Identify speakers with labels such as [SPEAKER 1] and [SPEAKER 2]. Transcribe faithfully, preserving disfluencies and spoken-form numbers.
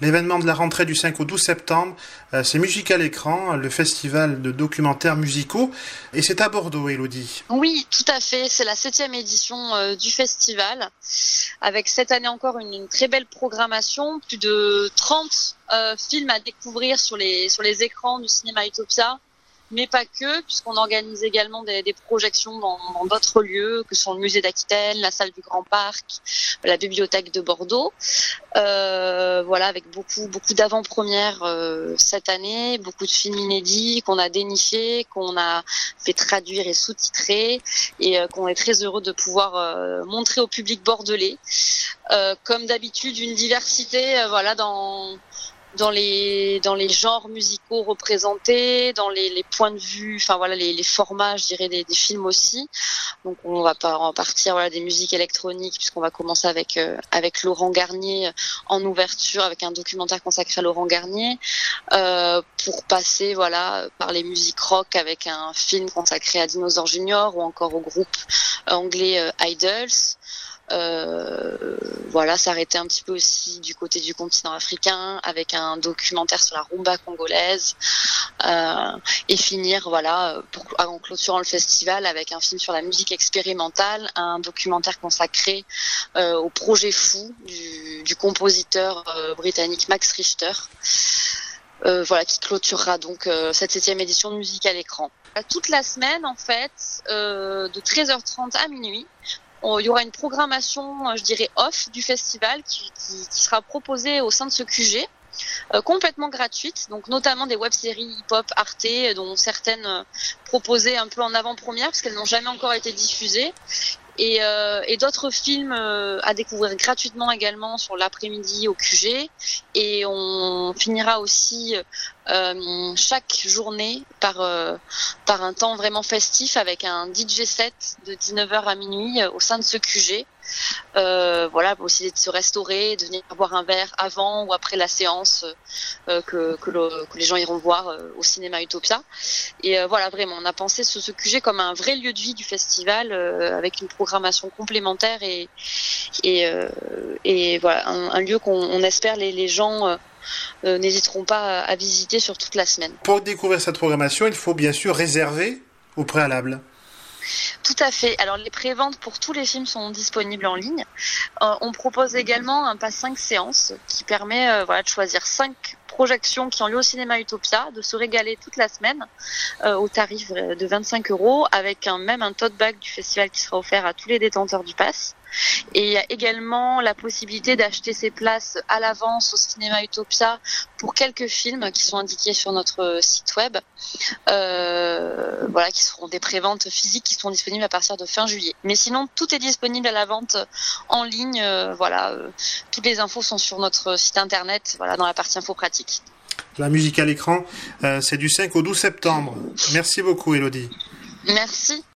[SPEAKER 1] L'événement de la rentrée du cinq au douze septembre, euh, c'est Musique à l'écran, le festival de documentaires musicaux. Et c'est à Bordeaux, Élodie.
[SPEAKER 2] Oui, tout à fait. C'est la septième édition euh, du festival. Avec cette année encore une, une très belle programmation. Plus de trente euh, films à découvrir sur les, sur les écrans du cinéma Utopia. Mais pas que, puisqu'on organise également des, des projections dans, dans d'autres lieux, que sont le musée d'Aquitaine, la salle du Grand Parc, la bibliothèque de Bordeaux. Euh, voilà, avec beaucoup, beaucoup d'avant-premières euh, cette année, beaucoup de films inédits qu'on a dénichés, qu'on a fait traduire et sous-titrer, et euh, qu'on est très heureux de pouvoir euh, montrer au public bordelais. Euh, comme d'habitude, une diversité, euh, voilà, dans dans les dans les genres musicaux représentés, dans les, les points de vue, enfin voilà les, les formats, je dirais des, des films aussi. Donc on va pas en partir voilà des musiques électroniques puisqu'on va commencer avec euh, avec Laurent Garnier en ouverture avec un documentaire consacré à Laurent Garnier, euh, pour passer voilà par les musiques rock avec un film consacré à Dinosaur Junior ou encore au groupe anglais euh, Idols. Euh, voilà, s'arrêter un petit peu aussi du côté du continent africain avec un documentaire sur la rumba congolaise, euh, et finir voilà pour, en clôturant le festival avec un film sur la musique expérimentale, un documentaire consacré euh, au projet fou du, du compositeur euh, britannique Max Richter. Euh, voilà, qui clôturera donc euh, cette septième édition de Musique à l'écran. Toute la semaine en fait, euh, de treize heures trente à minuit. Il y aura une programmation, je dirais, off du festival qui, qui, qui sera proposée au sein de ce Q G, euh, complètement gratuite, donc notamment des web-séries hip-hop Arte, dont certaines euh, proposées un peu en avant-première, parce qu'elles n'ont jamais encore été diffusées, et, euh, et d'autres films euh, à découvrir gratuitement également sur l'après-midi au Q G, et on finira aussi euh, chaque journée par euh, par un temps vraiment festif avec un D J set de dix-neuf heures à minuit euh, au sein de ce Q G. Euh, voilà, pour essayer de se restaurer, de venir boire un verre avant ou après la séance euh, que, que, le, que les gens iront voir euh, au cinéma Utopia. Et euh, voilà, vraiment, on a pensé ce, ce Q G comme un vrai lieu de vie du festival, euh, avec une programmation complémentaire et, et, euh, et voilà, un, un lieu qu'on on espère les, les gens euh, euh, n'hésiteront pas à, à visiter sur toute la semaine.
[SPEAKER 1] Pour découvrir cette programmation, il faut bien sûr réserver au préalable.
[SPEAKER 2] Tout à fait. Alors les préventes pour tous les films sont disponibles en ligne. Euh, on propose également un pass cinq séances qui permet euh, voilà, de choisir cinq projections qui ont lieu au cinéma Utopia, de se régaler toute la semaine euh, au tarif de vingt-cinq euros, avec un, même un tote bag du festival qui sera offert à tous les détenteurs du pass. Et il y a également la possibilité d'acheter ses places à l'avance au cinéma Utopia pour quelques films qui sont indiqués sur notre site web, euh, voilà, qui seront des préventes physiques qui seront disponibles à partir de fin juillet. Mais sinon, tout est disponible à la vente en ligne. Euh, voilà, euh, toutes les infos sont sur notre site internet, voilà, dans la partie info pratique.
[SPEAKER 1] La musique à l'écran, euh, c'est du cinq au douze septembre. Merci beaucoup, Élodie.
[SPEAKER 2] Merci.